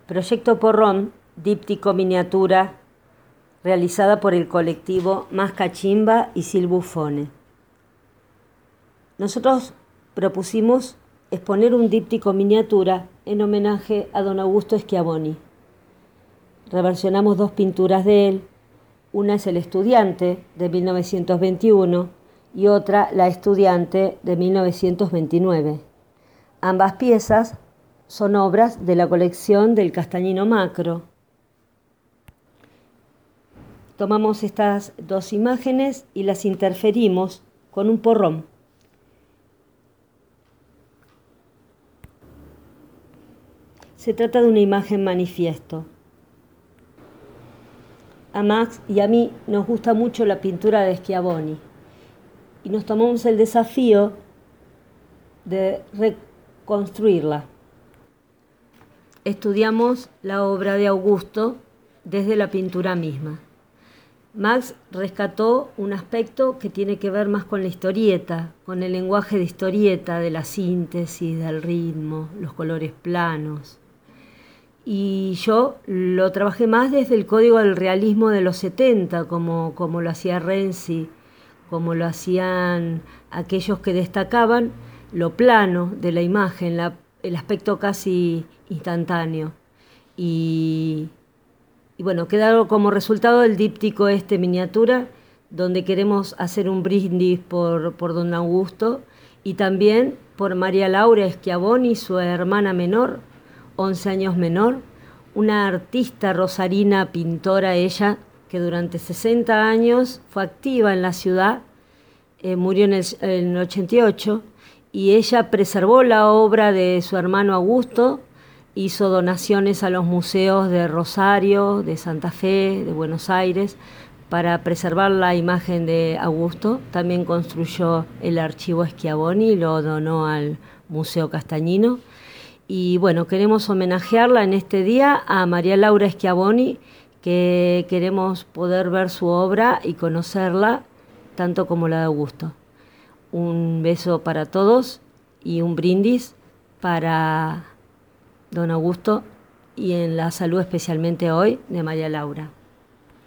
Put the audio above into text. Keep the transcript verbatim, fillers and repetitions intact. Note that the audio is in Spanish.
Proyecto Porrón, díptico miniatura, realizada por el colectivo Más Cachimba y Silbufone. Nosotros propusimos exponer un díptico miniatura en homenaje a don Augusto Schiavoni. Reversionamos dos pinturas de él, una es El Estudiante de mil novecientos veintiuno y otra La Estudiante de mil novecientos veintinueve. Ambas piezas son obras de la colección del Castañino Macro. Tomamos estas dos imágenes y las interferimos con un porrón. Se trata de una imagen manifiesto. A Max y a mí nos gusta mucho la pintura de Schiavoni y nos tomamos el desafío de reconstruirla. Estudiamos la obra de Augusto desde la pintura misma. Max rescató un aspecto que tiene que ver más con la historieta, con el lenguaje de historieta, de la síntesis, del ritmo, los colores planos. Y yo lo trabajé más desde el código del realismo de los setenta, como, como lo hacía Renzi, como lo hacían aquellos que destacaban lo plano de la imagen, la, el aspecto casi instantáneo. Y, y bueno, quedó como resultado el díptico este miniatura, donde queremos hacer un brindis por, por don Augusto y también por María Laura Schiavoni, su hermana menor, once años menor, una artista rosarina, pintora ella, que durante sesenta años fue activa en la ciudad, eh, murió en el, en el ochenta y ocho, y ella preservó la obra de su hermano Augusto, hizo donaciones a los museos de Rosario, de Santa Fe, de Buenos Aires, para preservar la imagen de Augusto. También construyó el archivo Schiavoni y lo donó al Museo Castañino. Y bueno, queremos homenajearla en este día a María Laura Schiavoni, que queremos poder ver su obra y conocerla tanto como la de Augusto. Un beso para todos y un brindis para don Augusto y en la salud especialmente hoy de María Laura.